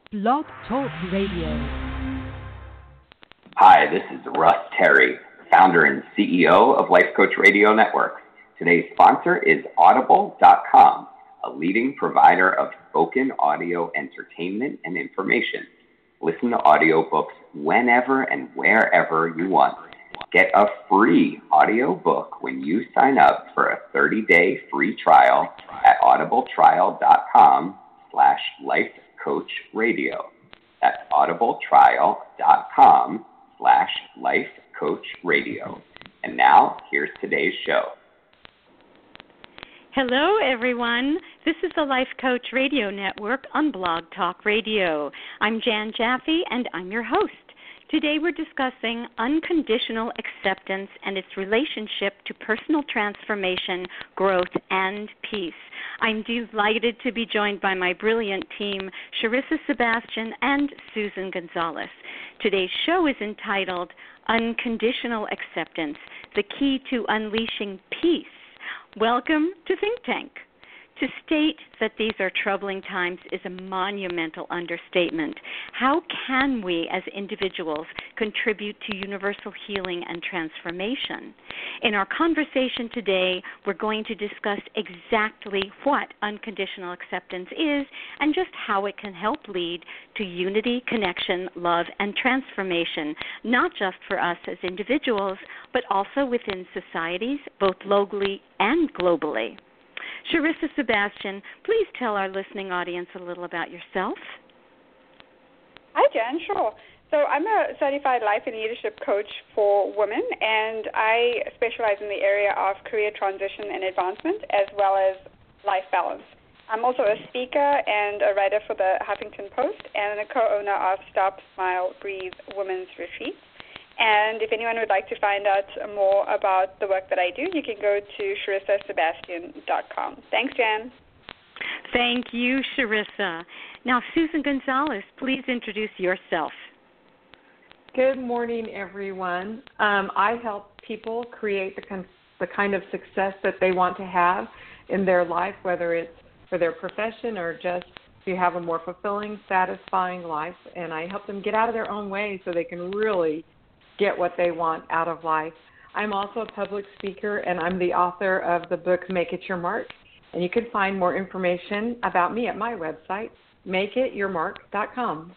Blog Talk Radio. Hi, this is Russ Terry, founder and CEO of Life Coach Radio Network. Today's sponsor is Audible.com, a leading provider of spoken audio entertainment and information. Listen to audiobooks whenever and wherever you want. Get a free audiobook when you sign up for a 30-day free trial at audibletrial.com/lifecoachradio. That's audibletrial.com/lifecoachradio. And now, here's today's show. Hello, everyone. This is the Life Coach Radio Network on Blog Talk Radio. I'm Jan Jaffe, and I'm your host. Today we're discussing unconditional acceptance and its relationship to personal transformation, growth, and peace. I'm delighted to be joined by my brilliant team, Charissa Sebastian and Susan Gonzalez. Today's show is entitled Unconditional Acceptance, the Key to Unleashing Peace. Welcome to Think Tank. To state that these are troubling times is a monumental understatement. How can we as individuals contribute to universal healing and transformation? In our conversation today, we're going to discuss exactly what unconditional acceptance is and just how it can help lead to unity, connection, love, and transformation, not just for us as individuals, but also within societies, both locally and globally. Charissa Sebastian, please tell our listening audience a little about yourself. Hi, Jan. Sure. So I'm a certified life and leadership coach for women, and I specialize in the area of career transition and advancement as well as life balance. I'm also a speaker and a writer for the Huffington Post and a co-owner of Stop, Smile, Breathe Women's Retreats. And if anyone would like to find out more about the work that I do, you can go to CharissaSebastian.com. Thanks, Jan. Thank you, Charissa. Now, Susan Gonzalez, please introduce yourself. Good morning, everyone. I help people create the kind of success that they want to have in their life, whether it's for their profession or just to have a more fulfilling, satisfying life. And I help them get out of their own way so they can really get what they want out of life. I'm also a public speaker, and I'm the author of the book Make It Your Mark. And you can find more information about me at my website, makeityourmark.com.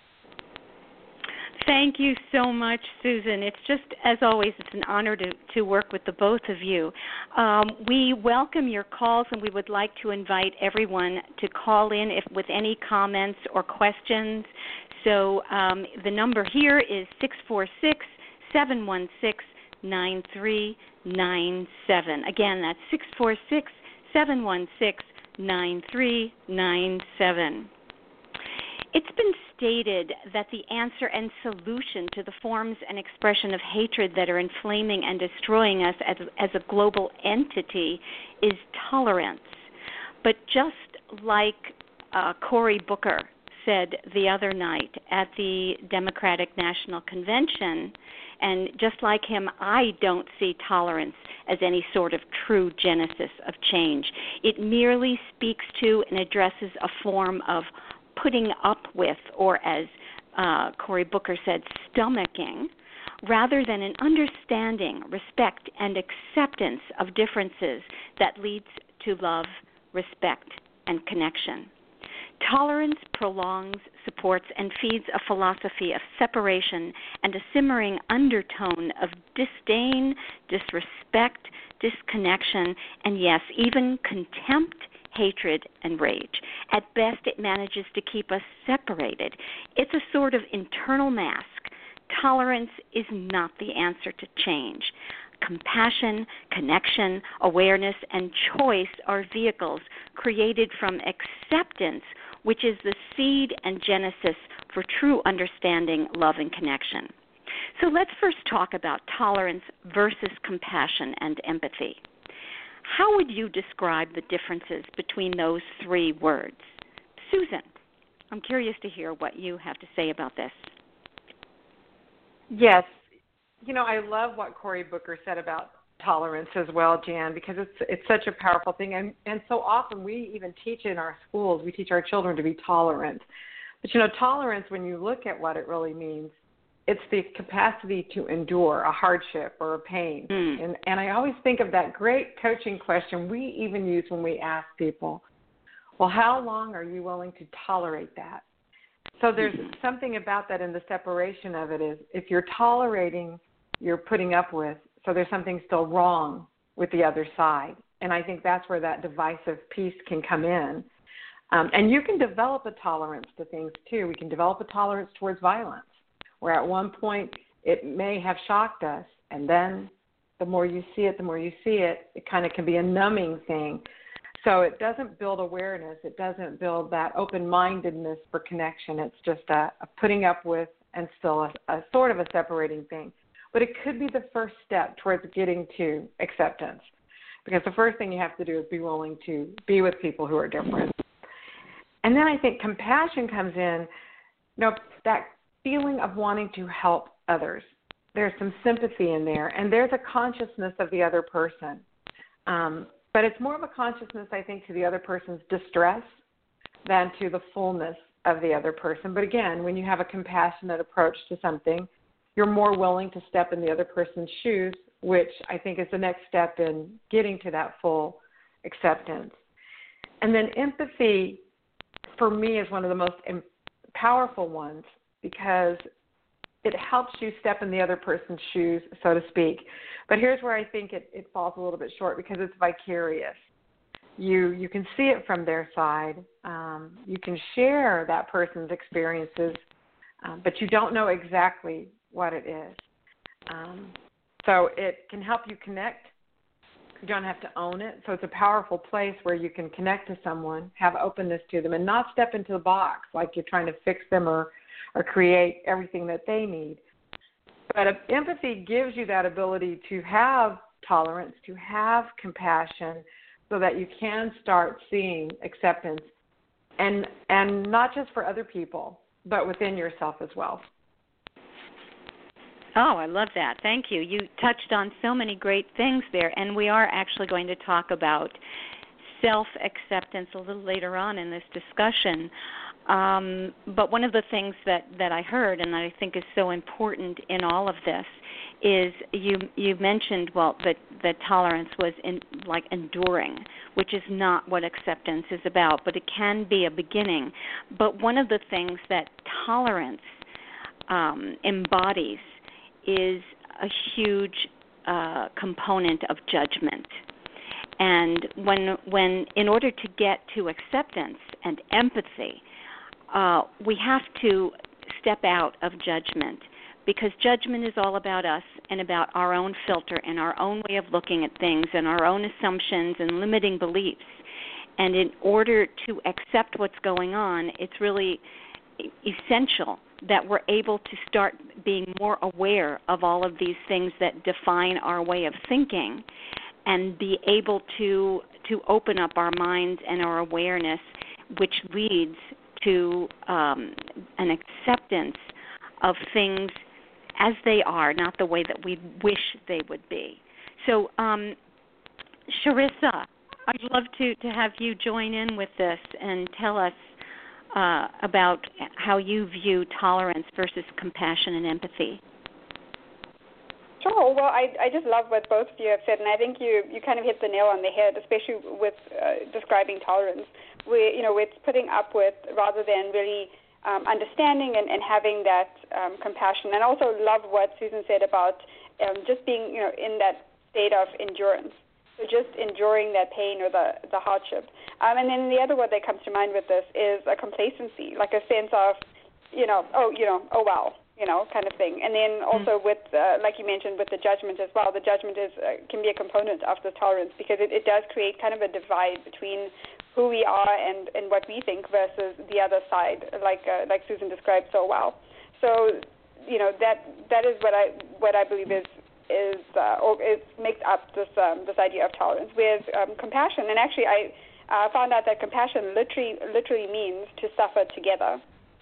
Thank you so much, Susan. It's just, as always, it's an honor to work with the both of you. We welcome your calls, and we would like to invite everyone to call in with any comments or questions. So the number here is 646-716-9397. Again, that's 646-716-9397. It's been stated that the answer and solution to the forms and expression of hatred that are inflaming and destroying us as a global entity is tolerance. But just like Cory Booker said the other night at the Democratic National Convention, and just like him, I don't see tolerance as any sort of true genesis of change. It merely speaks to and addresses a form of putting up with, or as Cory Booker said, stomaching, rather than an understanding, respect, and acceptance of differences that leads to love, respect, and connection. Tolerance prolongs, supports, and feeds a philosophy of separation and a simmering undertone of disdain, disrespect, disconnection, and yes, even contempt, hatred, and rage. At best, it manages to keep us separated. It's a sort of internal mask. Tolerance is not the answer to change. Compassion, connection, awareness, and choice are vehicles created from acceptance, which is the seed and genesis for true understanding, love, and connection. So let's first talk about tolerance versus compassion and empathy. How would you describe the differences between those three words? Susan, I'm curious to hear what you have to say about this. Yes. You know, I love what Cory Booker said about tolerance as well, Jan, because it's such a powerful thing. And so often we even teach in our schools, we teach our children to be tolerant. But, tolerance, when you look at what it really means, it's the capacity to endure a hardship or a pain. And I always think of that great coaching question we even use when we ask people, well, how long are you willing to tolerate that? So there's something about that in the separation of it is if you're tolerating, you're putting up with, so there's something still wrong with the other side. And I think that's where that divisive piece can come in. And you can develop a tolerance to things, too. We can develop a tolerance towards violence, where at one point it may have shocked us, and then the more you see it, it kind of can be a numbing thing. So it doesn't build awareness. It doesn't build that open-mindedness for connection. It's just a putting up with and still a sort of a separating thing. But it could be the first step towards getting to acceptance, because the first thing you have to do is be willing to be with people who are different. And then I think compassion comes in, that feeling of wanting to help others. There's some sympathy in there, and there's a consciousness of the other person. But it's more of a consciousness, I think, to the other person's distress than to the fullness of the other person. But again, when you have a compassionate approach to something, you're more willing to step in the other person's shoes, which I think is the next step in getting to that full acceptance. And then empathy, for me, is one of the most powerful ones because it helps you step in the other person's shoes, so to speak. But here's where I think it falls a little bit short because it's vicarious. You can see it from their side. You can share that person's experiences, but you don't know exactly what it is. So it can help you connect. You don't have to own it. So it's a powerful place where you can connect to someone, have openness to them, and not step into the box like you're trying to fix them or create everything that they need. But empathy gives you that ability to have tolerance, to have compassion, so that you can start seeing acceptance, and not just for other people, but within yourself as well. Oh, I love that. Thank you. You touched on so many great things there, and we are actually going to talk about self-acceptance a little later on in this discussion. But one of the things that I heard and that I think is so important in all of this is you mentioned, that tolerance was enduring, which is not what acceptance is about, but it can be a beginning. But one of the things that tolerance embodies is a huge component of judgment. And when in order to get to acceptance and empathy, we have to step out of judgment, because judgment is all about us and about our own filter and our own way of looking at things and our own assumptions and limiting beliefs. And in order to accept what's going on, it's really essential that we're able to start being more aware of all of these things that define our way of thinking and be able to open up our minds and our awareness, which leads to an acceptance of things as they are, not the way that we wish they would be. So, Charissa, I'd love to have you join in with this and tell us about how you view tolerance versus compassion and empathy. Sure. Well, I just love what both of you have said, and I think you kind of hit the nail on the head, especially with describing tolerance. It's putting up with rather than really understanding and having that compassion. And also love what Susan said about just being, in that state of endurance. So just enduring that pain or the hardship. And then the other word that comes to mind with this is a complacency, like a sense of, oh well, kind of thing. And then also with, like you mentioned, with the judgment as well. The judgment can be a component of the tolerance because it does create kind of a divide between who we are and what we think versus the other side, like Susan described so well. So, that is what I believe is it makes up this idea of tolerance. With compassion, and actually I found out that compassion literally means to suffer together.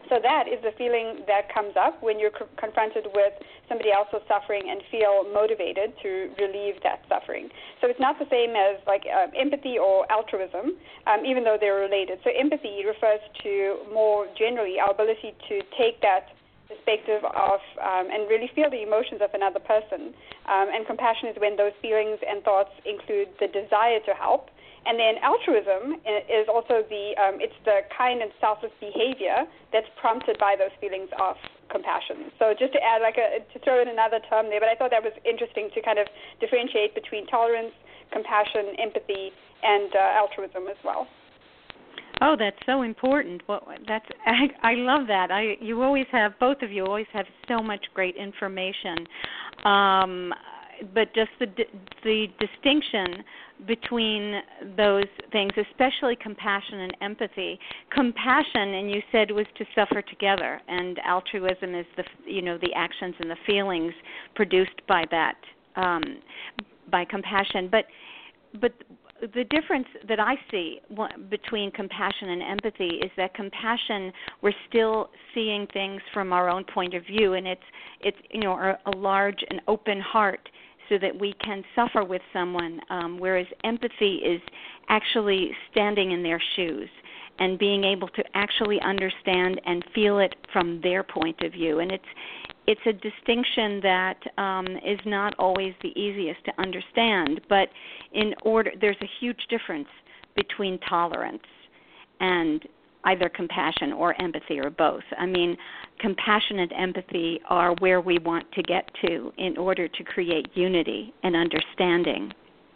So that is the feeling that comes up when you're confronted with somebody else's suffering and feel motivated to relieve that suffering. So it's not the same as like empathy or altruism, even though they're related. So empathy refers to more generally our ability to take that perspective of and really feel the emotions of another person. And compassion is when those feelings and thoughts include the desire to help. And then altruism is also it's the kind and selfless behavior that's prompted by those feelings of compassion. So just to add to throw in another term there, but I thought that was interesting to kind of differentiate between tolerance, compassion, empathy, and altruism as well. Oh, that's so important. Well, I love that. Both of you always have so much great information. But just the distinction between those things, especially compassion and empathy. Compassion, and you said, was to suffer together, and altruism is the actions and the feelings produced by that, by compassion. But the difference that I see between compassion and empathy is that compassion, we're still seeing things from our own point of view, and it's a large and open heart, so that we can suffer with someone, whereas empathy is actually standing in their shoes and being able to actually understand and feel it from their point of view. And it's a distinction that is not always the easiest to understand, but there's a huge difference between tolerance and either compassion or empathy or both. I mean, compassion and empathy are where we want to get to in order to create unity and understanding.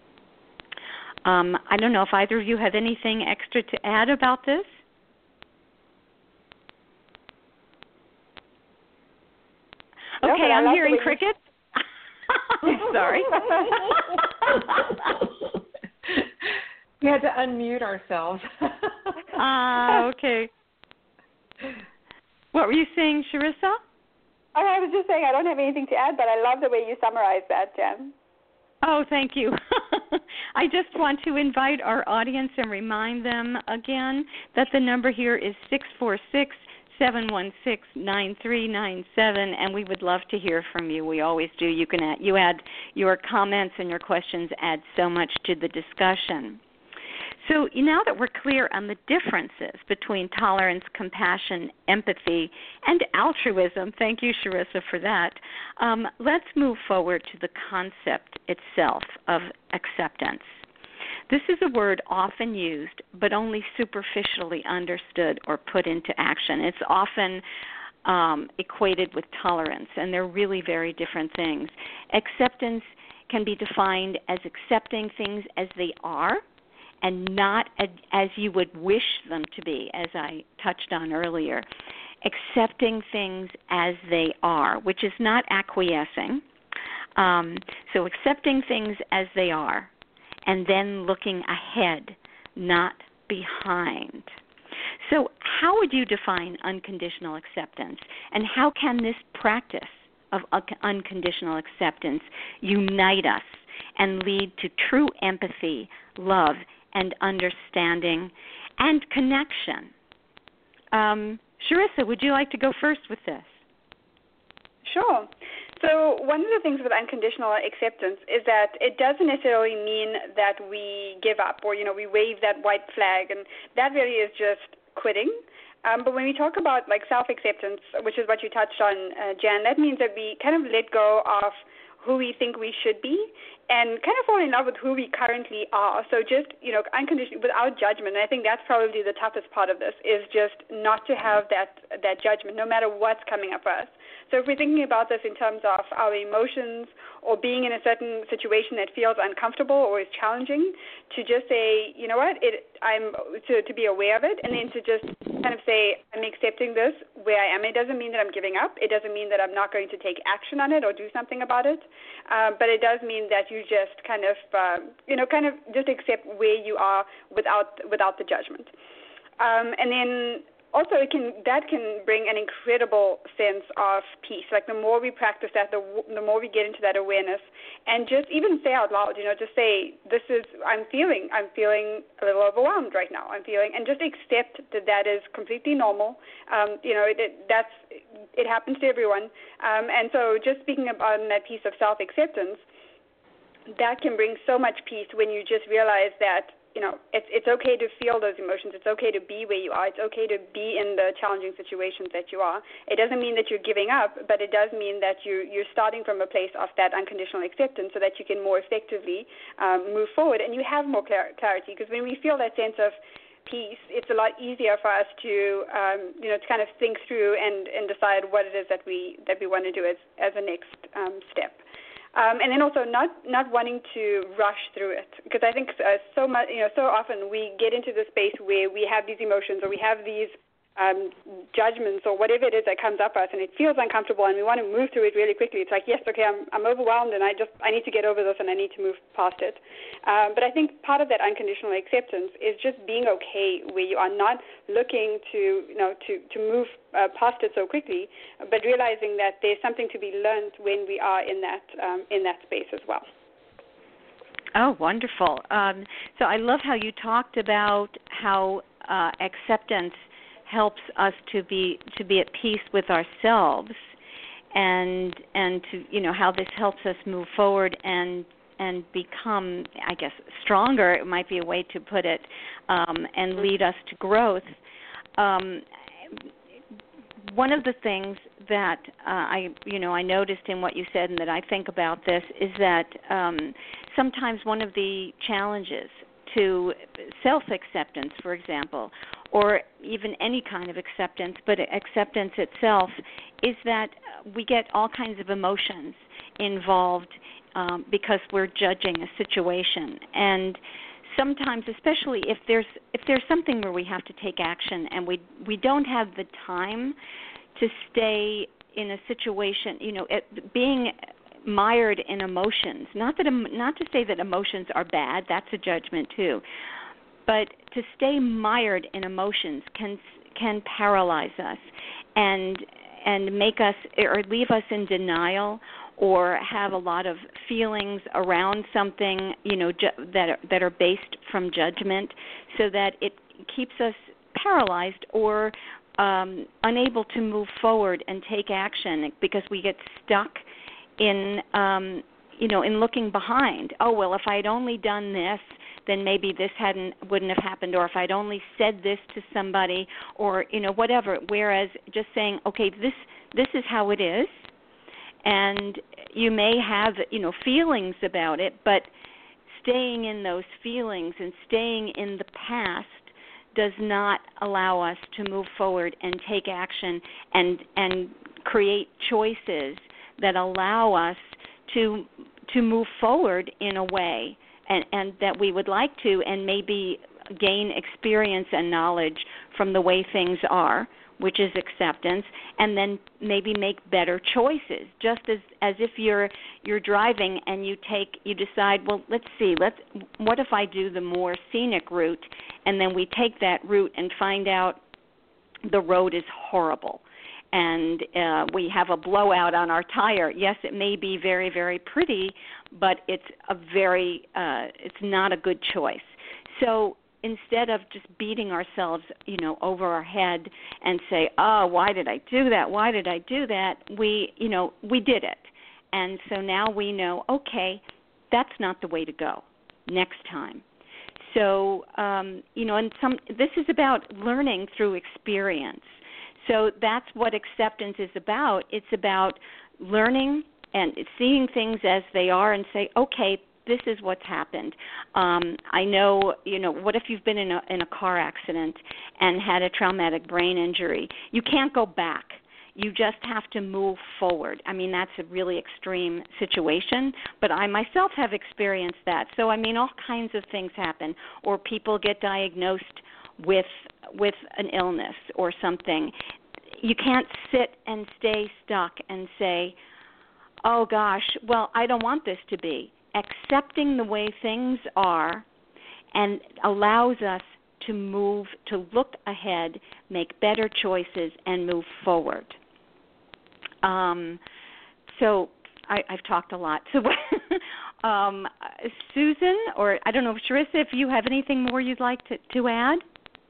I don't know if either of you have anything extra to add about this. Okay, I'm hearing crickets. Sorry. We had to unmute ourselves. Okay. What were you saying, Charissa? Oh, I was just saying I don't have anything to add, but I love the way you summarized that, Jen. Oh, thank you. I just want to invite our audience and remind them again that the number here is 646-716-9397, and we would love to hear from you. We always do. You add your comments and your questions add so much to the discussion. So now that we're clear on the differences between tolerance, compassion, empathy, and altruism, thank you, Charissa, for that, let's move forward to the concept itself of acceptance. This is a word often used, but only superficially understood or put into action. It's often equated with tolerance, and they're really very different things. Acceptance can be defined as accepting things as they are, and not as you would wish them to be, as I touched on earlier. Accepting things as they are, which is not acquiescing. So accepting things as they are, and then looking ahead, not behind. So how would you define unconditional acceptance, and how can this practice of unconditional acceptance unite us and lead to true empathy, love, and understanding, and connection? Charissa, would you like to go first with this? Sure. So one of the things with unconditional acceptance is that it doesn't necessarily mean that we give up or, we wave that white flag, and that really is just quitting. But when we talk about like self-acceptance, which is what you touched on, Jan, that means that we kind of let go of who we think we should be and kind of fall in love with who we currently are. So just, unconditional, without judgment. And I think that's probably the toughest part of this, is just not to have that judgment, no matter what's coming up for us. So if we're thinking about this in terms of our emotions or being in a certain situation that feels uncomfortable or is challenging, to just say, you know what, to be aware of it, and then to just kind of say, I'm accepting this where I am. It doesn't mean that I'm giving up. It doesn't mean that I'm not going to take action on it or do something about it. But it does mean that you just kind of just accept where you are without the judgment. And then also that can bring an incredible sense of peace. Like the more we practice that, the more we get into that awareness, and just even say out loud, just say, I'm feeling a little overwhelmed right now. And just accept that is completely normal. It happens to everyone. And so just speaking about that piece of self-acceptance, that can bring so much peace when you just realize that, it's okay to feel those emotions. It's okay to be where you are. It's okay to be in the challenging situations that you are. It doesn't mean that you're giving up, but it does mean that you're starting from a place of that unconditional acceptance so that you can more effectively move forward and you have more clarity. Because when we feel that sense of peace, it's a lot easier for us to to kind of think through and decide what it is that we want to do as a next step. And then also not wanting to rush through it, because I think so often we get into the space where we have these emotions or we have these judgments or whatever it is that comes up us, and it feels uncomfortable, and we want to move through it really quickly. It's like, yes, okay, I'm overwhelmed, and I need to get over this, and I need to move past it. But I think part of that unconditional acceptance is just being okay where you are, not looking to move past it so quickly, but realizing that there's something to be learned when we are in that space as well. Oh, wonderful. So I love how you talked about how acceptance helps us to be at peace with ourselves, and to how this helps us move forward and become, I guess, stronger. It might be a way to put it, and lead us to growth. One of the things that I noticed in what you said, and that I think about this, is that sometimes one of the challenges to self-acceptance, for example, or even any kind of acceptance, but acceptance itself, is that we get all kinds of emotions involved because we're judging a situation. And sometimes, especially if there's something where we have to take action and we don't have the time to stay in a situation, being mired in emotions. Not to say that emotions are bad. That's a judgment too. But to stay mired in emotions can paralyze us and make us or leave us in denial, or have a lot of feelings around something, that are based from judgment, so that it keeps us paralyzed or unable to move forward and take action, because we get stuck in looking behind. Oh, well, if I had only done this, then maybe this wouldn't have happened, or if I'd only said this to somebody, or whatever. Whereas just saying, okay, this is how it is, and you may have feelings about it, but staying in those feelings and staying in the past does not allow us to move forward and take action and create choices that allow us to move forward in a way and that we would like to, and maybe gain experience and knowledge from the way things are, which is acceptance, and then maybe make better choices. Just as if you're driving and you decide, well, what if I do the more scenic route, and then we take that route and find out the road is horrible, and we have a blowout on our tire. Yes, it may be very, very pretty, but it's not a good choice. So instead of just beating ourselves, over our head and say, oh, why did I do that? Why did I do that? We did it. And so now we know, okay, that's not the way to go next time. So, this is about learning through experience. So that's what acceptance is about. It's about learning and seeing things as they are and say, okay, this is what's happened. I know, what if you've been in a car accident and had a traumatic brain injury? You can't go back. You just have to move forward. I mean, that's a really extreme situation, but I myself have experienced that. So, all kinds of things happen, or people get diagnosed with an illness or something. You can't sit and stay stuck and say, oh, gosh, well, I don't want this to be. Accepting the way things are and allows us to look ahead, make better choices, and move forward. So I've talked a lot. So Susan, or I don't know, Charissa, if you have anything more you'd like to add?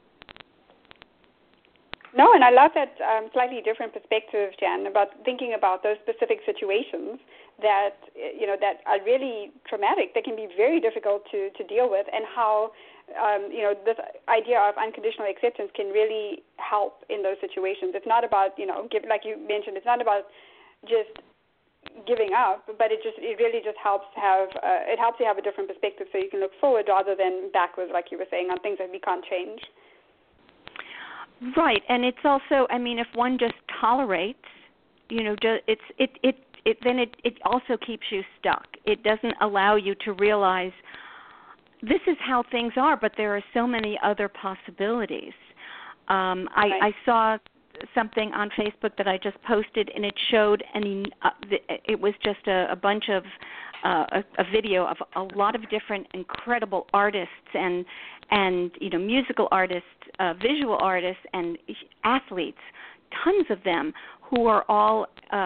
No, and I love that slightly different perspective, Jan, about thinking about those specific situations that that are really traumatic. They can be very difficult to deal with, and how this idea of unconditional acceptance can really help in those situations. It's not about like you mentioned, it's not about just giving up, but it really just helps you have a different perspective, so you can look forward rather than backwards, like you were saying, on things that we can't change. Right, and it's also, I mean, if one just tolerates, it also keeps you stuck. It doesn't allow you to realize this is how things are, but there are so many other possibilities. I saw something on Facebook that I just posted, and it showed it was just a bunch of a video of a lot of different incredible artists and musical artists, visual artists, and athletes, tons of them, who are all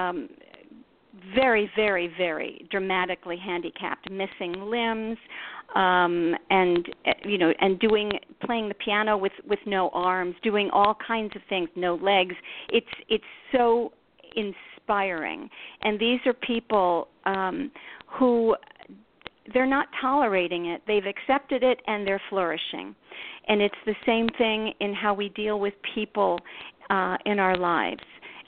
very, very, very dramatically handicapped, missing limbs, and playing the piano with no arms, doing all kinds of things, no legs. It's so inspiring, and these are people who they're not tolerating it. They've accepted it, and they're flourishing. And it's the same thing in how we deal with people in our lives.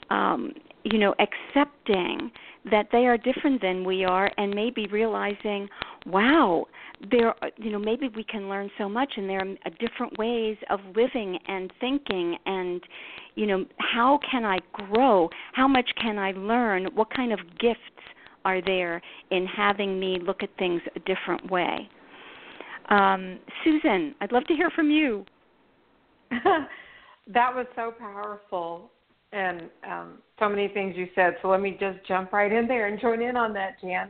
Accepting that they are different than we are, and maybe realizing, wow, maybe we can learn so much, and there are different ways of living and thinking, and how can I grow? How much can I learn? What kind of gifts are there in having me look at things a different way? Susan, I'd love to hear from you. That was so powerful, and so many things you said. So let me just jump right in there and join in on that, Jan.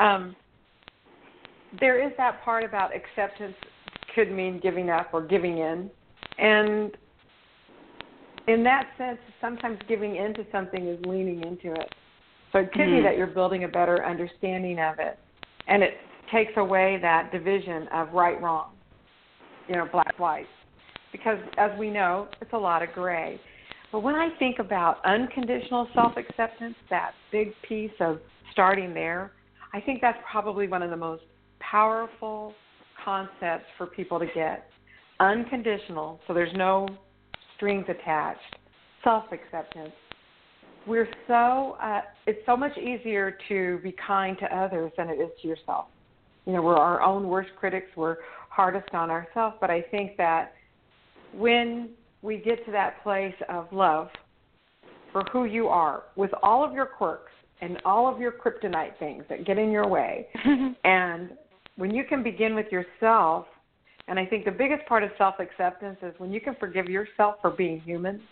There is that part about acceptance could mean giving up or giving in. And in that sense, sometimes giving into something is leaning into it. So it could be that you're building a better understanding of it. And it takes away that division of right, wrong, black, white. Because as we know, it's a lot of gray. But when I think about unconditional self-acceptance, that big piece of starting there, I think that's probably one of the most powerful concepts for people to get. Unconditional, so there's no strings attached, self-acceptance. It's so much easier to be kind to others than it is to yourself. We're our own worst critics. We're hardest on ourselves. But I think that when we get to that place of love for who you are, with all of your quirks and all of your kryptonite things that get in your way, and when you can begin with yourself, and I think the biggest part of self-acceptance is when you can forgive yourself for being human,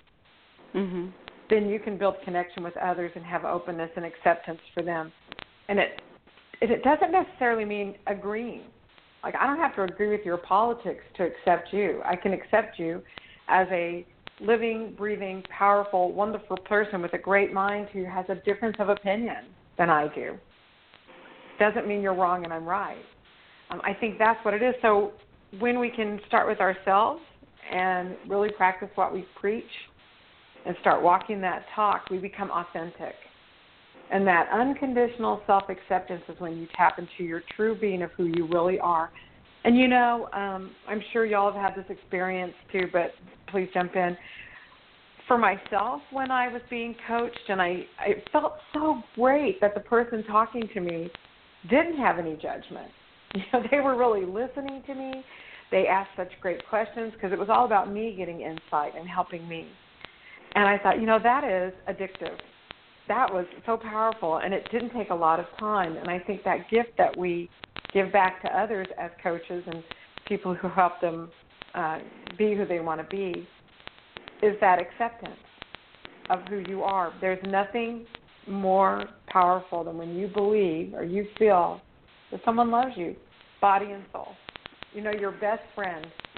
then you can build connection with others and have openness and acceptance for them. And it doesn't necessarily mean agreeing. Like, I don't have to agree with your politics to accept you. I can accept you as a living, breathing, powerful, wonderful person with a great mind who has a difference of opinion than I do. Doesn't mean you're wrong and I'm right. I think that's what it is. So when we can start with ourselves and really practice what we preach and start walking that talk, we become authentic. And that unconditional self-acceptance is when you tap into your true being of who you really are. And, I'm sure y'all have had this experience too, but please jump in. For myself, when I was being coached, and I felt so great that the person talking to me didn't have any judgment. They were really listening to me. They asked such great questions because it was all about me getting insight and helping me. And I thought, that is addictive. That was so powerful, and it didn't take a lot of time. And I think that gift that we give back to others as coaches and people who help them be who they want to be is that acceptance of who you are. There's nothing more powerful than when you believe or you feel that someone loves you, body and soul. Your best friend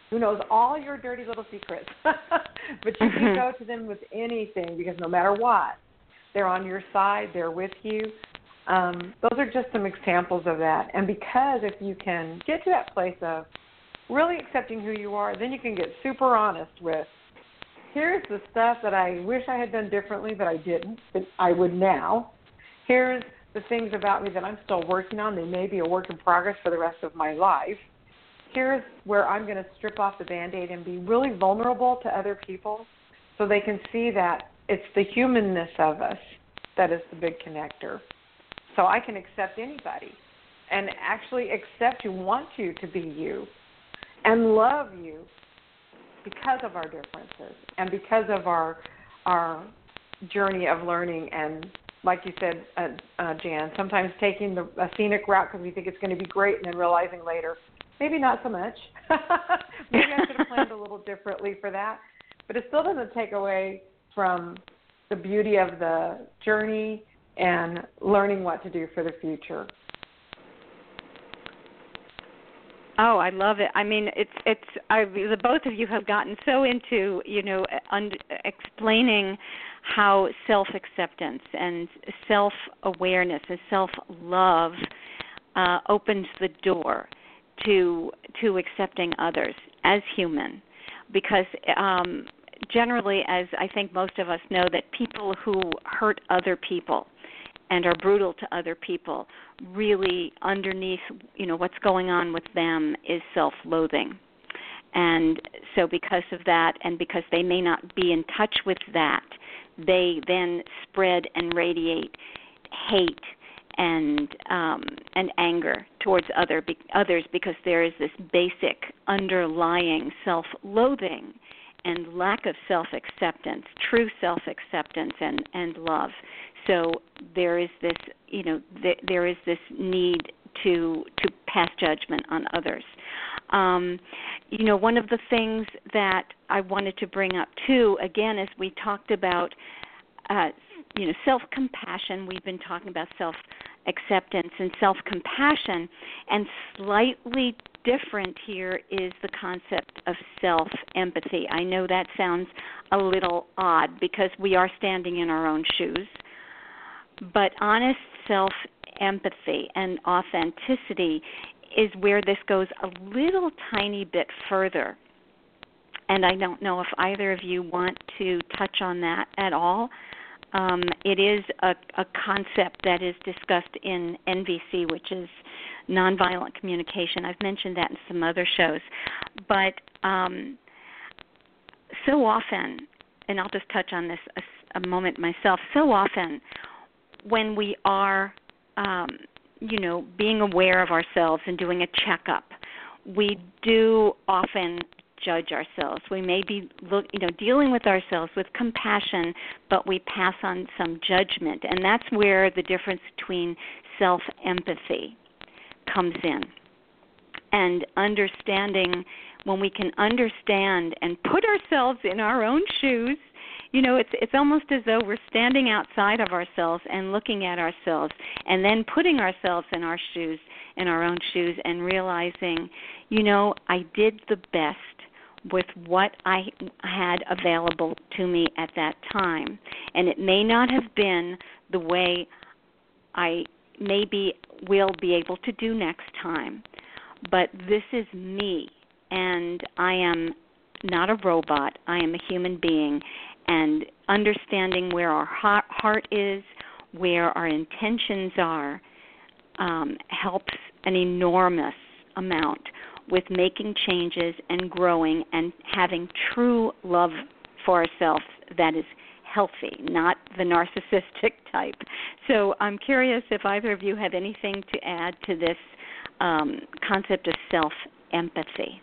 who knows all your dirty little secrets. But you can go to them with anything because no matter what, they're on your side, they're with you. Those are just some examples of that. And because if you can get to that place of really accepting who you are, then you can get super honest with, here's the stuff that I wish I had done differently but I didn't, but I would now. Here's the things about me that I'm still working on. They may be a work in progress for the rest of my life. Here's where I'm going to strip off the Band-Aid and be really vulnerable to other people so they can see that it's the humanness of us that is the big connector. So I can accept anybody and actually accept you, want you to be you, and love you because of our differences and because of our journey of learning and, like you said, Jan, sometimes taking a scenic route because we think it's going to be great and then realizing later, maybe not so much. Maybe I should have planned a little differently for that. But it still doesn't take away from the beauty of the journey and learning what to do for the future. Oh, I love it. I mean, the both of you have gotten so into, explaining how self-acceptance and self-awareness and self-love opens the door to accepting others as human, because generally, as I think most of us know, that people who hurt other people and are brutal to other people, really underneath, what's going on with them is self-loathing. And so because of that, and because they may not be in touch with that, they then spread and radiate hate and anger towards others because there is this basic underlying self-loathing and lack of self-acceptance, true self-acceptance and love. So there is this, there is this need to pass judgment on others. One of the things that I wanted to bring up too, again, as we talked about, self-compassion. We've been talking about self-acceptance and self-compassion, and slightly different here is the concept of self-empathy. I know that sounds a little odd because we are standing in our own shoes, but honest self-empathy and authenticity is where this goes a little tiny bit further. And I don't know if either of you want to touch on that at all. It is a concept that is discussed in NVC, which is nonviolent communication. I've mentioned that in some other shows. But so often, and I'll just touch on this a moment myself, so often when we are, being aware of ourselves and doing a checkup, we do often judge ourselves. We may be dealing with ourselves with compassion, but we pass on some judgment. And that's where the difference between self-empathy comes in. And understanding, when we can understand and put ourselves in our own shoes, it's almost as though we're standing outside of ourselves and looking at ourselves and then putting ourselves in our own shoes and realizing, I did the best with what I had available to me at that time. And it may not have been the way I maybe will be able to do next time, but this is me, and I am not a robot. I am a human being, and understanding where our heart is, where our intentions are, helps an enormous amount with making changes and growing and having true love for ourselves that is healthy, not the narcissistic type. So I'm curious if either of you have anything to add to this concept of self-empathy.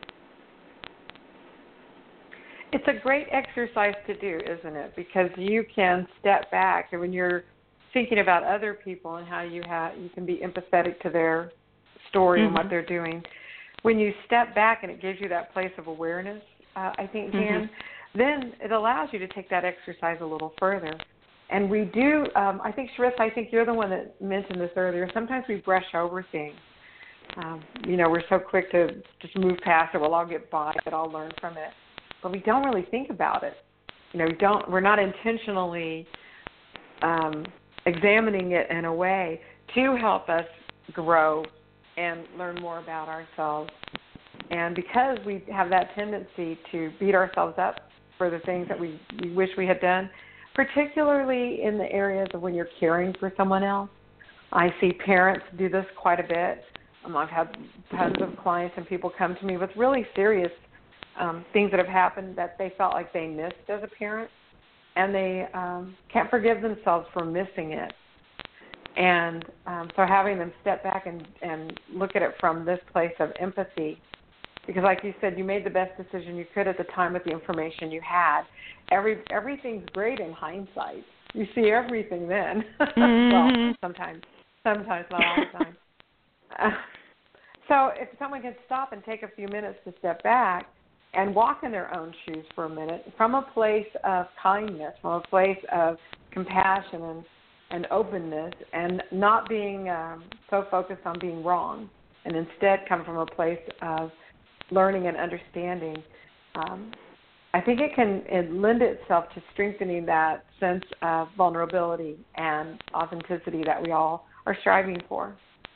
It's a great exercise to do, isn't it? Because you can step back, and when you're thinking about other people and how you can be empathetic to their story and what they're doing. When you step back and it gives you that place of awareness, I think, Jan, then it allows you to take that exercise a little further. And we do, I think, Sharissa, you're the one that mentioned this earlier. Sometimes we brush over things. We're so quick to just move past it. We'll all get by it. I'll learn from it. But we don't really think about it. We're not intentionally examining it in a way to help us grow and learn more about ourselves. And because we have that tendency to beat ourselves up for the things that we wish we had done, particularly in the areas of when you're caring for someone else. I see parents do this quite a bit. I've had tons of clients and people come to me with really serious things that have happened that they felt like they missed as a parent, and they can't forgive themselves for missing it. And so having them step back and look at it from this place of empathy, because like you said, you made the best decision you could at the time with the information you had. Everything's great in hindsight. You see everything then. Well, sometimes, not all the time. So if someone can stop and take a few minutes to step back and walk in their own shoes for a minute from a place of kindness, from a place of compassion and openness, and not being so focused on being wrong, and instead come from a place of learning and understanding, I think it lend itself to strengthening that sense of vulnerability and authenticity that we all are striving for.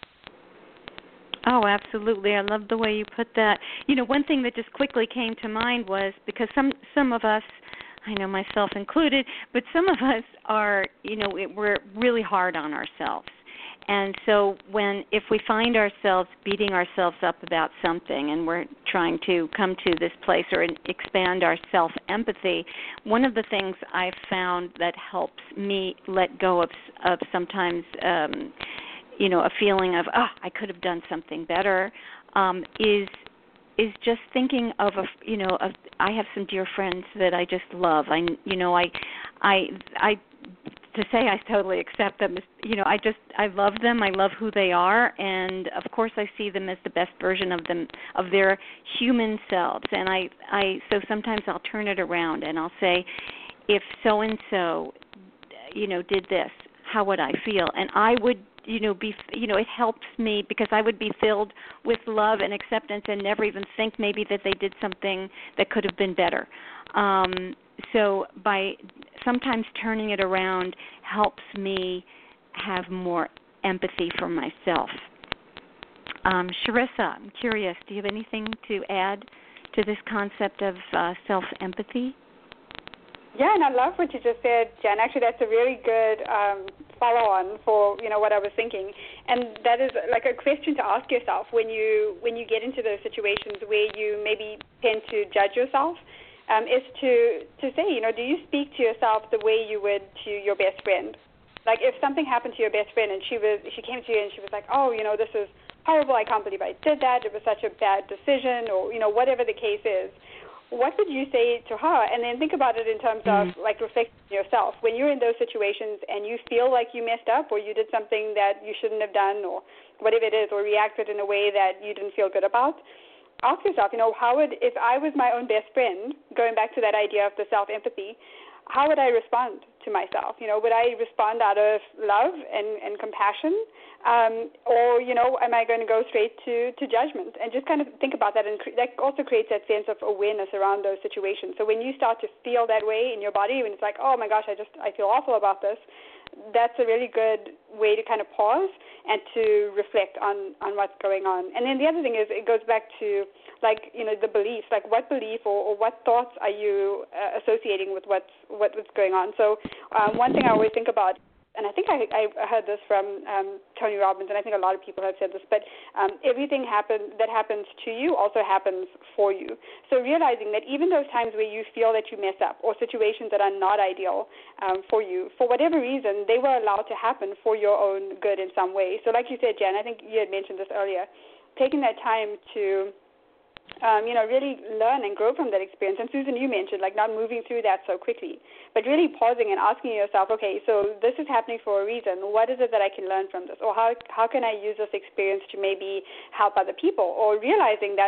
Oh, absolutely. I love the way you put that. One thing that just quickly came to mind was because some of us, I know myself included, but some of us are, we're really hard on ourselves. And so if we find ourselves beating ourselves up about something and we're trying to come to this place or expand our self-empathy, one of the things I've found that helps me let go of sometimes a feeling of, I could have done something better, is just thinking of I have some dear friends that I just love. To say I totally accept them is, I love them. I love who they are, and of course I see them as the best version of them, of their human selves. And so sometimes I'll turn it around and I'll say, if so and so, did this, how would I feel? And I would it helps me because I would be filled with love and acceptance and never even think maybe that they did something that could have been better. So by sometimes turning it around helps me have more empathy for myself. Sharissa, I'm curious, do you have anything to add to this concept of self-empathy? Yeah, and I love what you just said, Jen. Actually, that's a really good follow-on for what I was thinking, and that is like a question to ask yourself when you get into those situations where you maybe tend to judge yourself. Is to say, do you speak to yourself the way you would to your best friend? Like if something happened to your best friend and she came to you and she was like, this is horrible, I can't believe I did that, it was such a bad decision, or whatever the case is. What would you say to her? And then think about it in terms of like reflecting yourself. When you're in those situations and you feel like you messed up or you did something that you shouldn't have done or whatever it is, or reacted in a way that you didn't feel good about, ask yourself, if I was my own best friend, going back to that idea of the self-empathy, how would I respond to myself? Would I respond out of love and compassion? Or am I going to go straight to judgment? And just kind of think about that. And that also creates that sense of awareness around those situations. So when you start to feel that way in your body, when it's like, oh my gosh, I feel awful about this, that's a really good way to kind of pause and to reflect on what's going on. And then the other thing is it goes back to the beliefs, like what belief or what thoughts are you associating with what's going on. So one thing I always think about, and I think I heard this from Tony Robbins, and I think a lot of people have said this, but everything that happens to you also happens for you. So realizing that even those times where you feel that you mess up or situations that are not ideal for you, for whatever reason, they were allowed to happen for your own good in some way. So like you said, Jen, I think you had mentioned this earlier, taking that time to really learn and grow from that experience. And Susan, you mentioned not moving through that so quickly, but really pausing and asking yourself, okay, so this is happening for a reason. What is it that I can learn from this? Or how can I use this experience to maybe help other people? Or realizing that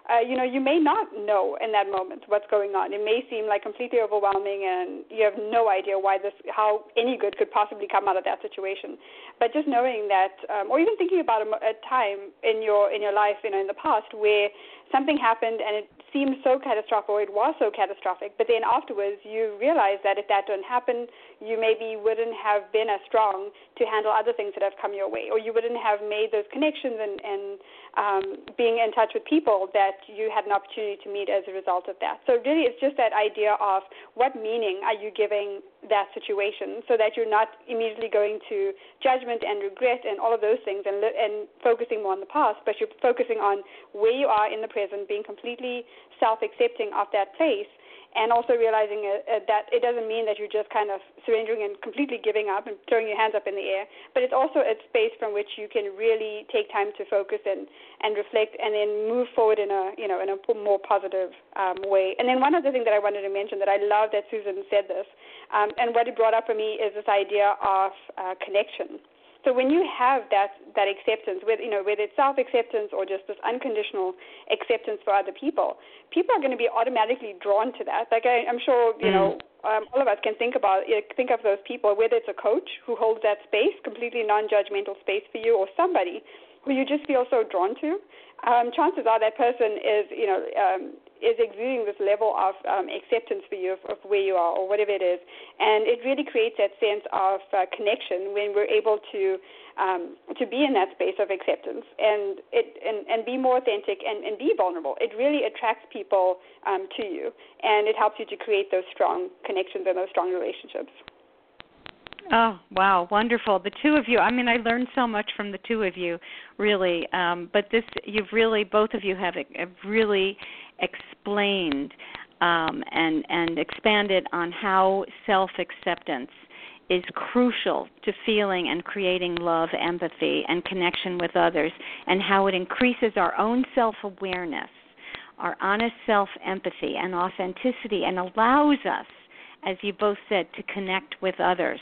you may not know in that moment what's going on. It may seem like completely overwhelming, and you have no idea how any good could possibly come out of that situation. But just knowing that, or even thinking about a time in your life, in the past, where something happened and it seemed so catastrophic, or it was so catastrophic, but then afterwards you realize that if that didn't happen, you maybe wouldn't have been as strong to handle other things that have come your way, or you wouldn't have made those connections and being in touch with people that you had an opportunity to meet as a result of that. So really it's just that idea of what meaning are you giving that situation, so that you're not immediately going to judgment and regret and all of those things and focusing more on the past, but you're focusing on where you are in the present, being completely self-accepting of that place, and also realizing that it doesn't mean that you're just kind of surrendering and completely giving up and throwing your hands up in the air, but it's also a space from which you can really take time to focus and reflect, and then move forward in a more positive way. And then one other thing that I wanted to mention, that I love that Susan said this, and what it brought up for me is this idea of connection. So when you have that acceptance, whether it's self-acceptance or just this unconditional acceptance for other people are going to be automatically drawn to that. Like I'm sure, all of us can think of those people, whether it's a coach who holds that space, completely non-judgmental space for you, or somebody who you just feel so drawn to. Chances are that person is exuding this level of acceptance for you of where you are or whatever it is, and it really creates that sense of connection when we're able to be in that space of acceptance and be more authentic and be vulnerable. It really attracts people to you, and it helps you to create those strong connections and those strong relationships. Oh, wow, wonderful. The two of you, I learned so much from the two of you, really. But both of you have really explained and expanded on how self-acceptance is crucial to feeling and creating love, empathy, and connection with others, and how it increases our own self-awareness, our honest self-empathy and authenticity, and allows us, as you both said, to connect with others.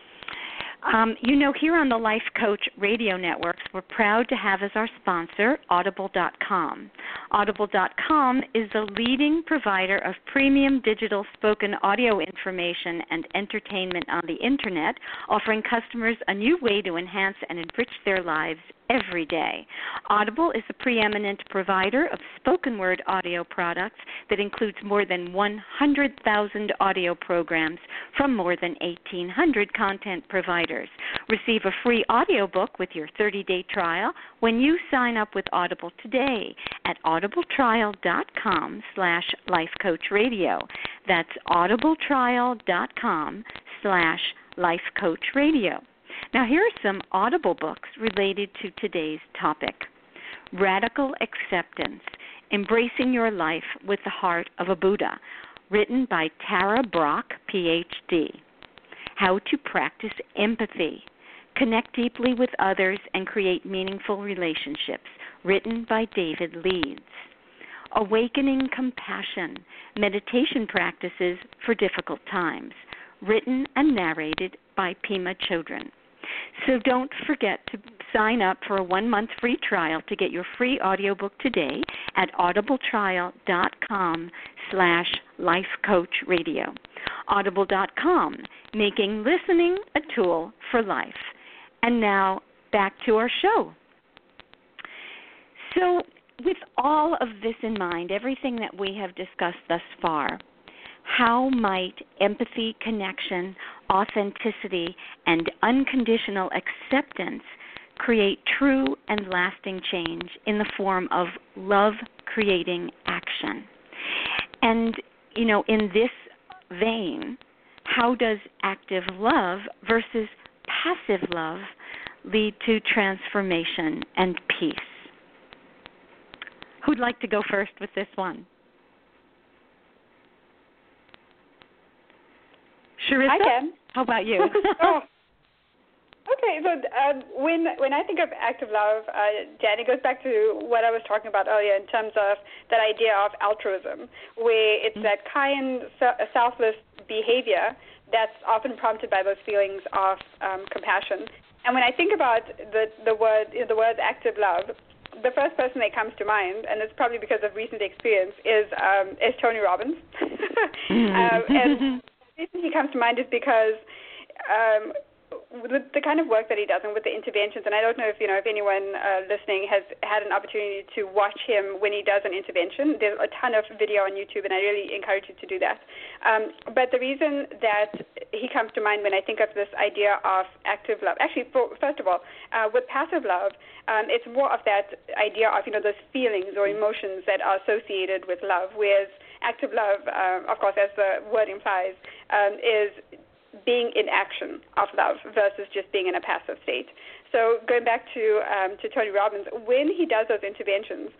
Here on the Life Coach Radio Networks, we're proud to have as our sponsor Audible.com. Audible.com is the leading provider of premium digital spoken audio information and entertainment on the Internet, offering customers a new way to enhance and enrich their lives every day. Audible is the preeminent provider of spoken word audio products that includes more than 100,000 audio programs from more than 1,800 content providers. Receive a free audiobook with your 30-day trial when you sign up with Audible today at audibletrial.com/lifecoachradio. That's audibletrial.com/lifecoachradio. Now, here are some Audible books related to today's topic. Radical Acceptance, Embracing Your Life with the Heart of a Buddha, written by Tara Brach, Ph.D. How to Practice Empathy, Connect Deeply with Others and Create Meaningful Relationships, written by David Leeds. Awakening Compassion, Meditation Practices for Difficult Times, written and narrated by Pema Chodron. So don't forget to sign up for a 1-month free trial to get your free audiobook today at audibletrial.com/lifecoachradio. Audible.com, making listening a tool for life. And now back to our show. So with all of this in mind, everything that we have discussed thus far, how might empathy, connection, authenticity, and unconditional acceptance create true and lasting change in the form of love-creating action? And, in this vein, how does active love versus passive love lead to transformation and peace? Who'd like to go first with this one? Charissa? I can. How about you? Okay, so when I think of active love, Jan, it goes back to what I was talking about earlier in terms of that idea of altruism, where it's that kind, selfless behavior that's often prompted by those feelings of compassion. And when I think about the word active love, the first person that comes to mind, and it's probably because of recent experience, is Tony Robbins. And the reason he comes to mind is because with the kind of work that he does and with the interventions, and I don't know if anyone listening has had an opportunity to watch him when he does an intervention. There's a ton of video on YouTube, and I really encourage you to do that. But the reason that he comes to mind when I think of this idea of active love, actually, first of all, with passive love, it's more of that idea of those feelings or emotions that are associated with love, whereas active love, of course, as the word implies, is being in action of love versus just being in a passive state. So going back to Tony Robbins, when he does those interventions,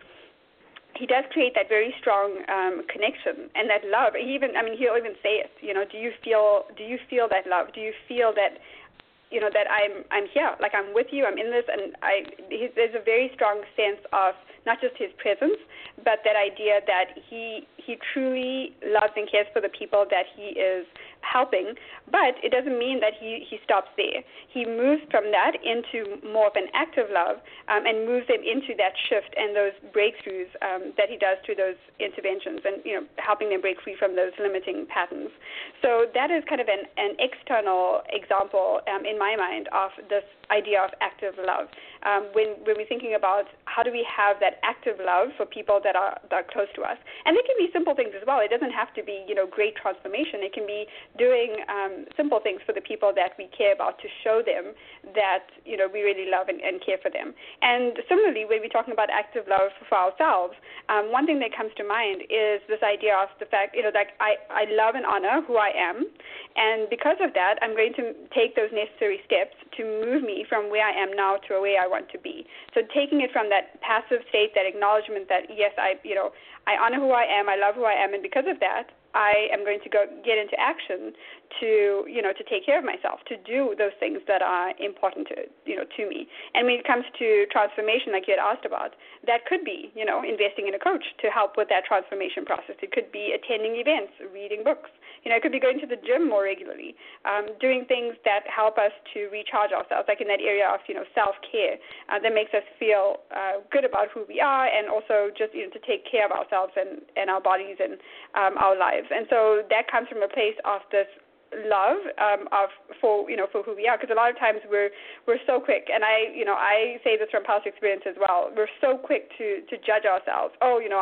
he does create that very strong connection and that love. He'll even say it. Do you feel that love? Do you feel that that I'm here, like I'm with you, I'm in this, and there's a very strong sense of not just his presence, but that idea that he truly loves and cares for the people that he is helping, but it doesn't mean that he stops there. He moves from that into more of an active love and moves them into that shift and those breakthroughs that he does through those interventions and helping them break free from those limiting patterns. So that is kind of an external example in my mind of this idea of active love. When we're thinking about how do we have that active love for people that are close to us. And it can be simple things as well. It doesn't have to be, great transformation. It can be doing simple things for the people that we care about to show them that, we really love and care for them. And similarly, when we're talking about active love for ourselves, one thing that comes to mind is this idea of the fact, I love and honor who I am. And because of that, I'm going to take those necessary steps to move me from where I am now to where I want to be. So taking it from that passive state, that acknowledgement that, yes, I honor who I am, I love who I am, and because of that, I am going to go get into action to take care of myself, to do those things that are important to me. And when it comes to transformation, like you had asked about, that could be, investing in a coach to help with that transformation process. It could be attending events, reading books. It could be going to the gym more regularly, doing things that help us to recharge ourselves, like in that area of, self-care that makes us feel good about who we are, and also just, to take care of ourselves and our bodies and our lives. And so that comes from a place of this love for who we are, because a lot of times we're so quick, and I say this from past experience as well. We're so quick to judge ourselves.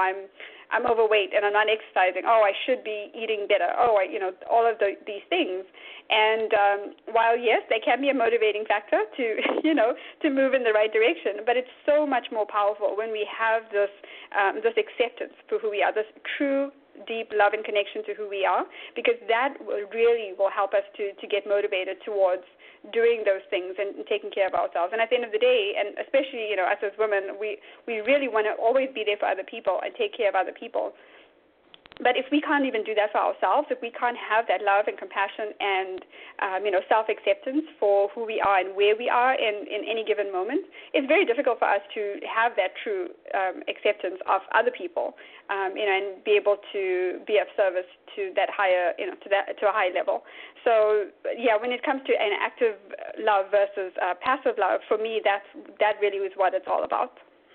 I'm overweight and I'm not exercising. I should be eating better. All of these things. And while yes, they can be a motivating factor to to move in the right direction, but it's so much more powerful when we have this acceptance for who we are, this true deep love and connection to who we are, because that really will help us to get motivated towards doing those things and taking care of ourselves. And at the end of the day, and especially us as women, we really want to always be there for other people and take care of other people. But if we can't even do that for ourselves, if we can't have that love and compassion and self-acceptance for who we are and where we are in any given moment, it's very difficult for us to have that true acceptance of other people, and be able to be of service to that higher, to a high level. So yeah, when it comes to an active love versus passive love, for me, that really is what it's all about.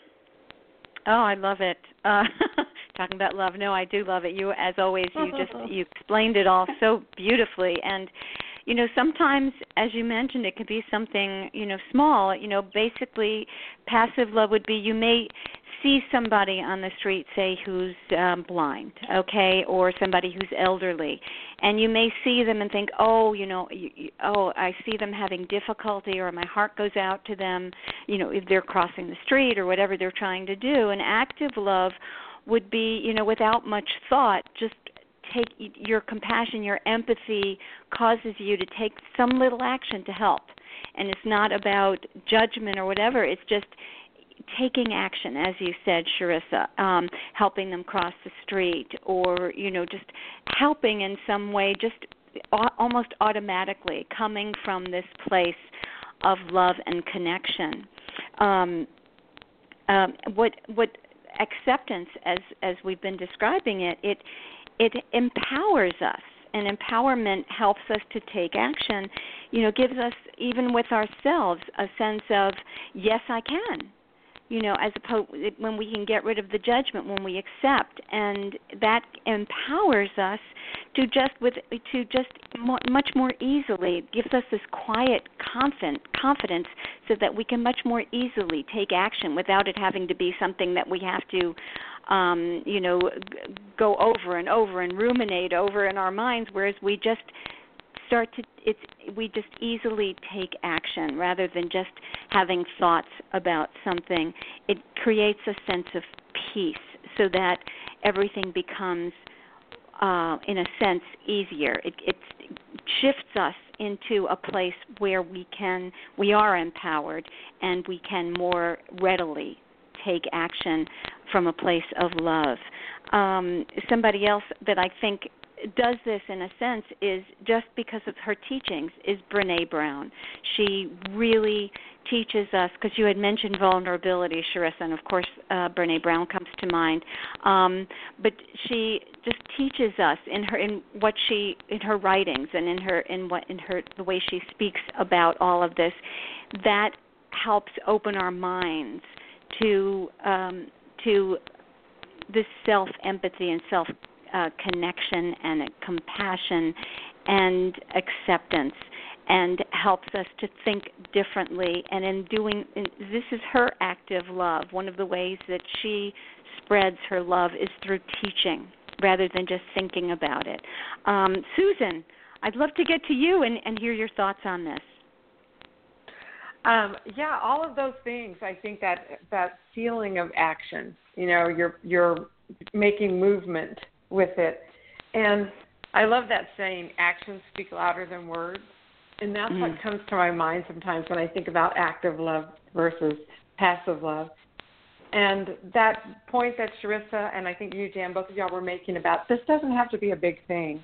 Oh, I love it. Talking about love. No, I do love it. You, as always, you explained it all so beautifully. And, sometimes, as you mentioned, it could be something, small. Basically, passive love would be you may see somebody on the street, say, who's blind, okay, or somebody who's elderly, and you may see them and think, I see them having difficulty, or my heart goes out to them, if they're crossing the street or whatever they're trying to do. And active love would be, without much thought, just take your compassion, your empathy causes you to take some little action to help. And it's not about judgment or whatever. It's just taking action, as you said, Sharissa, helping them cross the street, or, just helping in some way, just almost automatically coming from this place of love and connection. What acceptance, as we've been describing it empowers us, and empowerment helps us to take action, gives us, even with ourselves, a sense of, yes, I can. as opposed when we can get rid of the judgment, when we accept, and that empowers us to just much more easily. It gives us this quiet confidence so that we can much more easily take action without it having to be something that we have to go over and over and ruminate over in our minds, whereas we just we just easily take action rather than just having thoughts about something. It creates a sense of peace so that everything becomes, in a sense, easier. It shifts us into a place where we are empowered and we can more readily take action from a place of love. Somebody else that I think does this in a sense is, just because of her teachings, is Brené Brown. She really teaches us, because you had mentioned vulnerability, Sharissa, and of course Brené Brown comes to mind. But she just teaches us in her writings and in the way she speaks about all of this, that helps open our minds to this self-empathy and connection and compassion and acceptance, and helps us to think differently. And this is her active love. One of the ways that she spreads her love is through teaching rather than just thinking about it. Susan, I'd love to get to you and hear your thoughts on this. All of those things. I think that feeling of action, you're making movement with it. And I love that saying, actions speak louder than words. And that's what comes to my mind sometimes when I think about active love versus passive love. And that point that Sharissa and I think you, Jan, both of y'all were making about this doesn't have to be a big thing.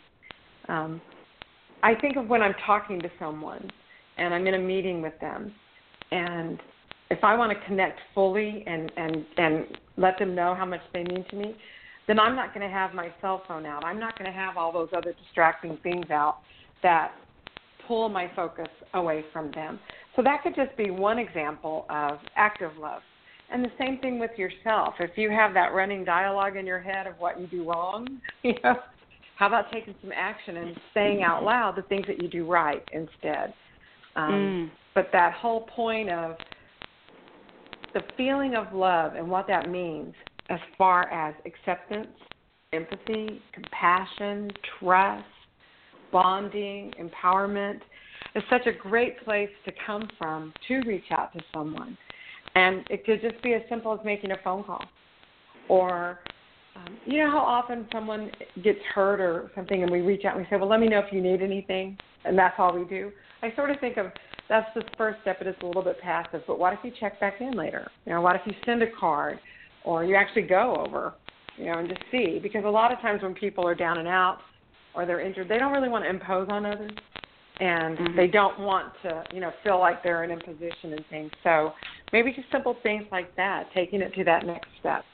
I think of when I'm talking to someone and I'm in a meeting with them, and if I want to connect fully and let them know how much they mean to me, then I'm not going to have my cell phone out. I'm not going to have all those other distracting things out that pull my focus away from them. So that could just be one example of active love. And the same thing with yourself. If you have that running dialogue in your head of what you do wrong, how about taking some action and saying out loud the things that you do right instead? But that whole point of the feeling of love and what that means as far as acceptance, empathy, compassion, trust, bonding, empowerment, is such a great place to come from to reach out to someone. And it could just be as simple as making a phone call. Or, how often someone gets hurt or something and we reach out and we say, well, let me know if you need anything, and that's all we do. I sort of think of that's the first step, but it's a little bit passive. But what if you check back in later? What if you send a card or you actually go over, and just see? Because a lot of times when people are down and out or they're injured, they don't really want to impose on others. And they don't want to, feel like they're in imposition and things. So maybe just simple things like that, taking it to that next step.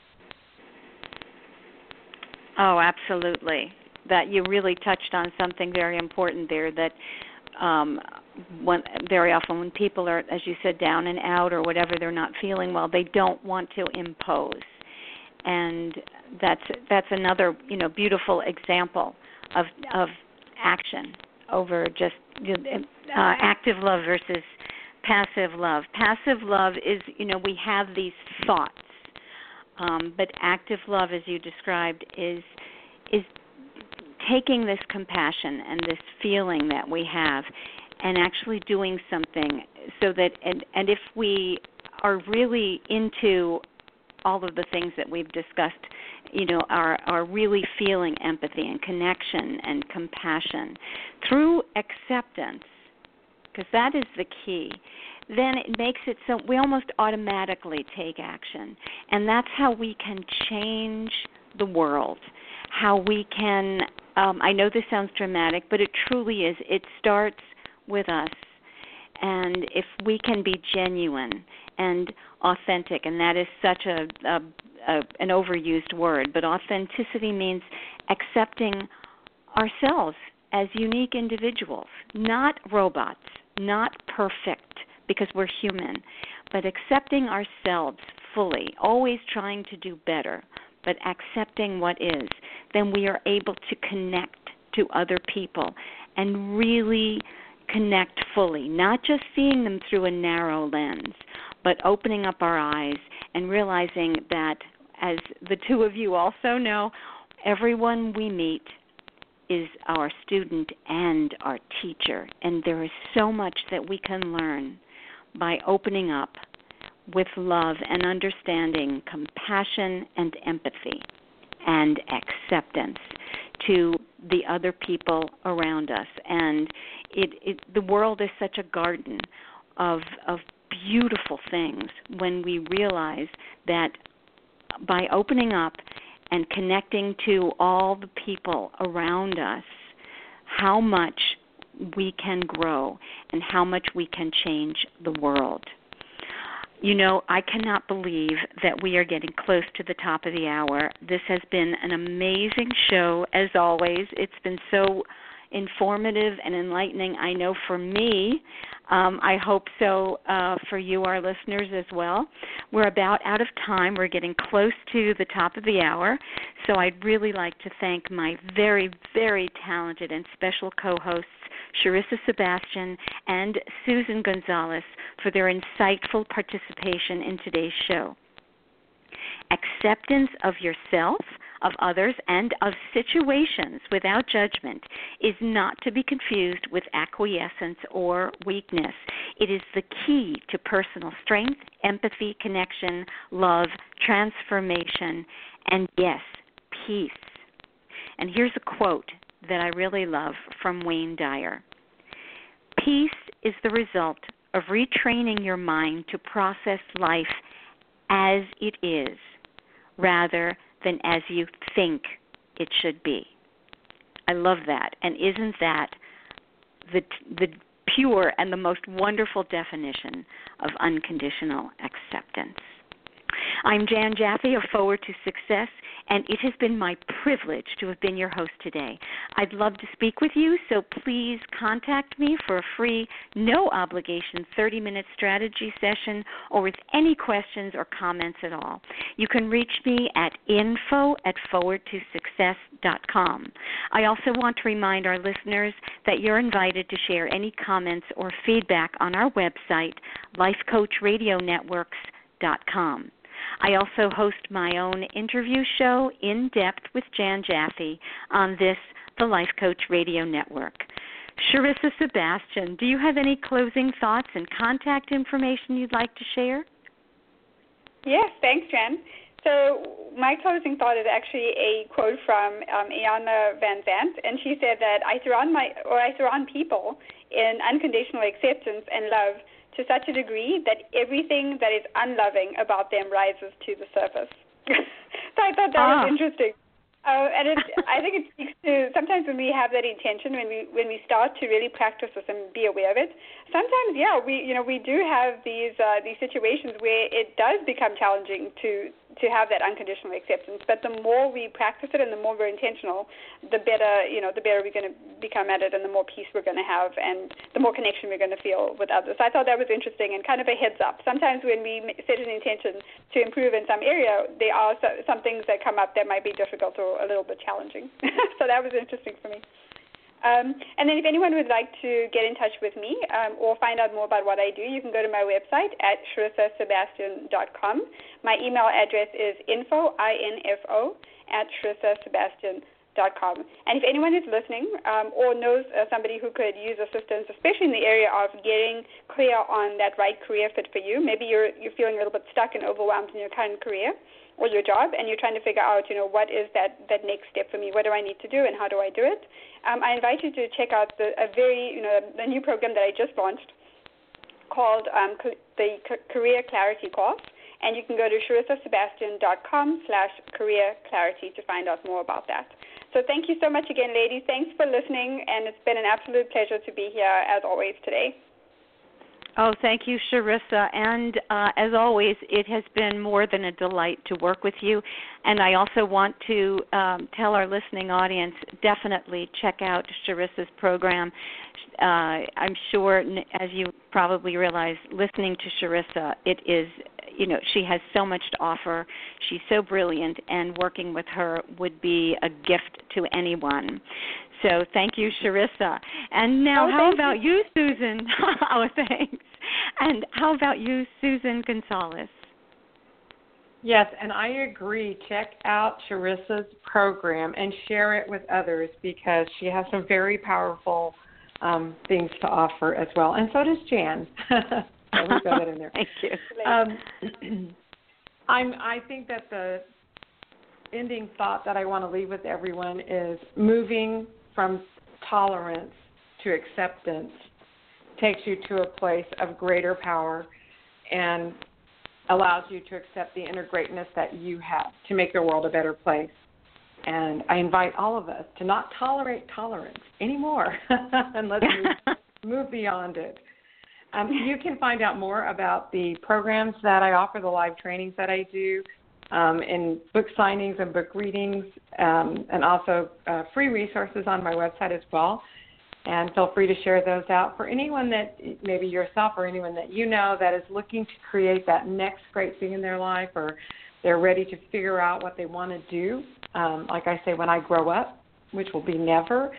Oh, absolutely. That you really touched on something very important there, that very often when people are, as you said, down and out or whatever, they're not feeling well, they don't want to impose. And that's another, beautiful example of action over just active love versus passive love. Passive love is, we have these thoughts, but active love, as you described, is taking this compassion and this feeling that we have and actually doing something so that, and if we are really into all of the things that we've discussed, are really feeling empathy and connection and compassion through acceptance, because that is the key, then it makes it so we almost automatically take action. And that's how we can change the world, how we can, I know this sounds dramatic, but it truly is. It starts with us. And if we can be genuine and authentic, and that is such an overused word, but authenticity means accepting ourselves as unique individuals, not robots, not perfect, because we're human, but accepting ourselves fully, always trying to do better, but accepting what is, then we are able to connect to other people and really connect fully, not just seeing them through a narrow lens, but opening up our eyes and realizing that, as the two of you also know, everyone we meet is our student and our teacher, and there is so much that we can learn by opening up with love and understanding, compassion and empathy and acceptance to the other people around us. And the world is such a garden of beautiful things when we realize that by opening up and connecting to all the people around us, how much we can grow and how much we can change the world. You know, I cannot believe that we are getting close to the top of the hour. This has been an amazing show, as always. It's been so informative and enlightening, I know, for me. I hope so for you, our listeners, as well. We're about out of time. We're getting close to the top of the hour. So I'd really like to thank my very, very talented and special co-hosts, Sharissa Sebastian and Susan Gonzalez, for their insightful participation in today's show. Acceptance of yourself, of others, and of situations without judgment is not to be confused with acquiescence or weakness. It is the key to personal strength, empathy, connection, love, transformation, and, yes, peace. And here's a quote that I really love from Wayne Dyer. Peace is the result of retraining your mind to process life as it is, rather than as you think it should be. I love that. And isn't that the pure and the most wonderful definition of unconditional acceptance? I'm Jan Jaffe of Forward to Success, and it has been my privilege to have been your host today. I'd love to speak with you, so please contact me for a free, no-obligation 30-minute strategy session or with any questions or comments at all. You can reach me at info@forwardtosuccess.com. I also want to remind our listeners that you're invited to share any comments or feedback on our website, lifecoachradionetworks.com. I also host my own interview show, In Depth with Jan Jaffe, on this, the Life Coach Radio Network. Sharissa Sebastian, do you have any closing thoughts and contact information you'd like to share? Yes, thanks, Jan. So my closing thought is actually a quote from Iyanla Vanzant, and she said that I surround people in unconditional acceptance and love to such a degree that everything that is unloving about them rises to the surface. So I thought that was interesting. And I think it speaks to sometimes when we have that intention, when we start to really practice this and be aware of it. Sometimes, we do have these situations where it does become challenging to have that unconditional acceptance. But the more we practice it and the more we're intentional, the better we're going to become at it, and the more peace we're going to have, and the more connection we're going to feel with others. So I thought that was interesting and kind of a heads up. Sometimes when we set an intention to improve in some area, there are some things that come up that might be difficult or a little bit challenging. So that was interesting for me. And then if anyone would like to get in touch with me or find out more about what I do, you can go to my website at SharissaSebastian.com. My email address is info@SharissaSebastian.com. And if anyone is listening or knows somebody who could use assistance, especially in the area of getting clear on that right career fit for you, maybe you're feeling a little bit stuck and overwhelmed in your current career or your job, and you're trying to figure out, what is that next step for me? What do I need to do, and how do I do it? I invite you to check out the new program that I just launched called the Career Clarity Course, and you can go to SharissaSebastian.com/career clarity to find out more about that. So thank you so much again, ladies. Thanks for listening, and it's been an absolute pleasure to be here, as always, today. Oh, thank you, Sharissa. And as always, it has been more than a delight to work with you. And I also want to tell our listening audience, definitely check out Sharissa's program. I'm sure, as you probably realize, listening to Sharissa, it is she has so much to offer. She's so brilliant, and working with her would be a gift to anyone. So thank you, Sharissa. And now how about you, Susan? Oh, thanks. And how about you, Susan Gonzalez? Yes, and I agree. Check out Sharissa's program and share it with others because she has some very powerful things to offer as well. And so does Jan. So we got it in there. Thank you. I think that the ending thought that I want to leave with everyone is moving from tolerance to acceptance takes you to a place of greater power and allows you to accept the inner greatness that you have to make your world a better place. And I invite all of us to not tolerate tolerance anymore and let's move beyond it. You can find out more about the programs that I offer, the live trainings that I do, in book signings and book readings, and also free resources on my website as well. And feel free to share those out for anyone that, maybe yourself or anyone that you know that is looking to create that next great thing in their life, or they're ready to figure out what they want to do. Like I say, when I grow up, which will be never,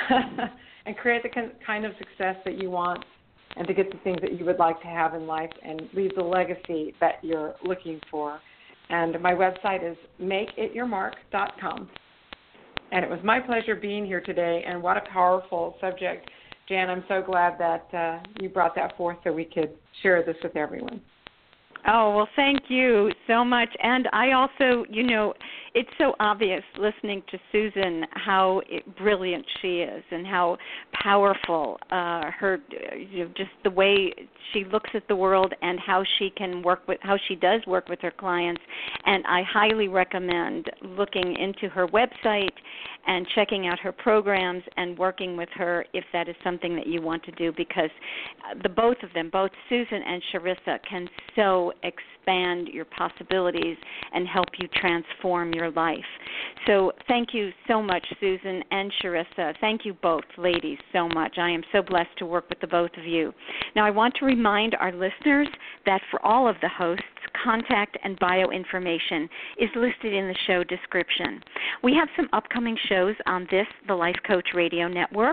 and create the kind of success that you want and to get the things that you would like to have in life and leave the legacy that you're looking for. And my website is makeityourmark.com. And it was my pleasure being here today, and what a powerful subject. Jan, I'm so glad that you brought that forth so we could share this with everyone. Oh, well, thank you so much. And I also, it's so obvious listening to Susan how brilliant she is and how powerful her, just the way she looks at the world and how she does work with her clients. And I highly recommend looking into her website and checking out her programs and working with her if that is something that you want to do, because both of them, both Susan and Sharissa, can so expand your possibilities and help you transform your life. So thank you so much, Susan and Sharissa. Thank you both, ladies, so much. I am so blessed to work with the both of you. Now, I want to remind our listeners that for all of the hosts, contact and bio information is listed in the show description. We have some upcoming shows on the Life Coach Radio Network.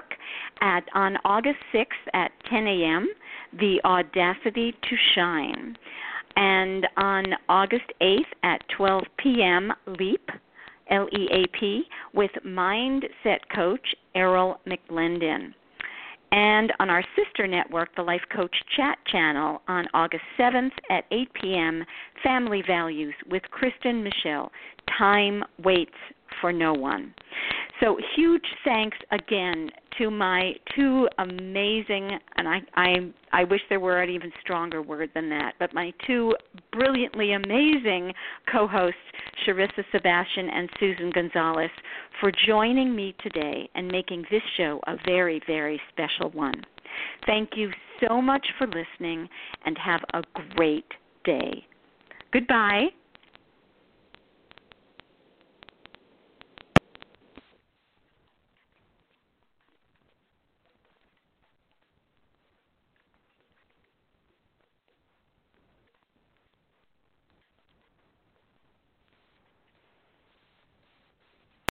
On August 6th at 10 a.m., The Audacity to Shine. And on August 8th at 12 p.m., LEAP, L-E-A-P, with Mindset Coach Errol McLendon. And on our sister network, the Life Coach Chat channel, on August 7th at 8 p.m., Family Values with Kristen Michelle. Time waits for no one. So huge thanks again to my two amazing, and I wish there were an even stronger word than that, but my two brilliantly amazing co-hosts, Sharissa Sebastian and Susan Gonzalez, for joining me today and making this show a very, very special one. Thank you so much for listening, and have a great day. Goodbye.